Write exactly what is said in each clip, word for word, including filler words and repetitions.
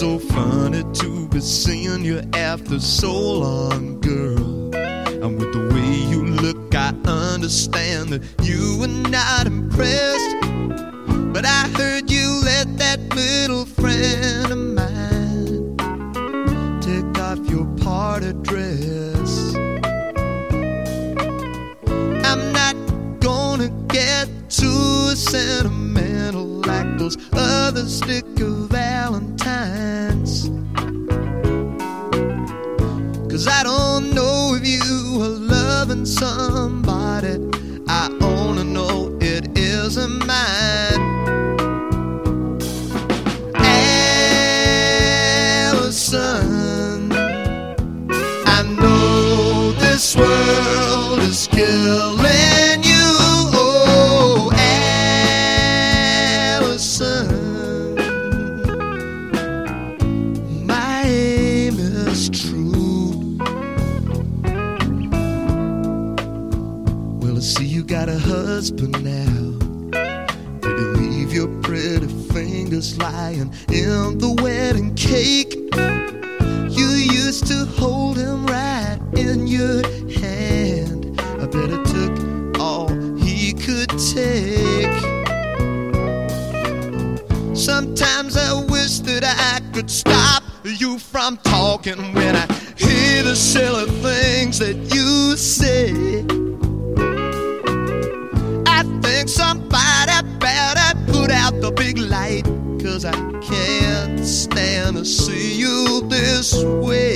so funny to be seeing you after so long, girl. And with the way you look, I understand that you were not impressed. But I heard you let that little friend of mine take off your party dress. I'm not gonna get too sentimental like those other sticker Valentines, 'cause I don't know if you are loving somebody. I only know it isn't mine. Allison, I know this world is killing you. Oh, Allison, my aim is true. Well, I see you got a husband now. Did you leave your pretty fingers lying in the wedding cake? You used to hold him right in your hand. I bet it took all he could take. Sometimes I wish that I could stop you from talking when I hear the silly things that you say. I think somebody better put out the big light, 'cause I can't stand to see you this way.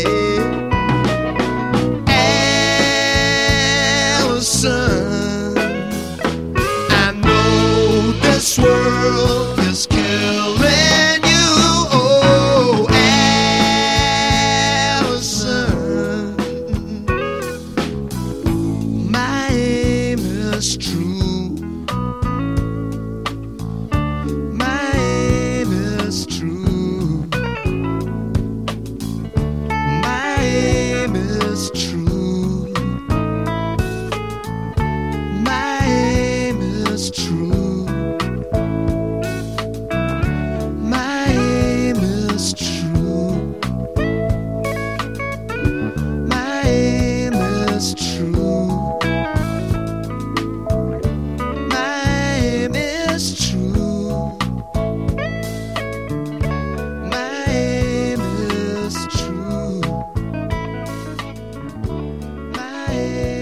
Allison, I know this world is killing you. Oh, Allison, my aim is true. Yeah.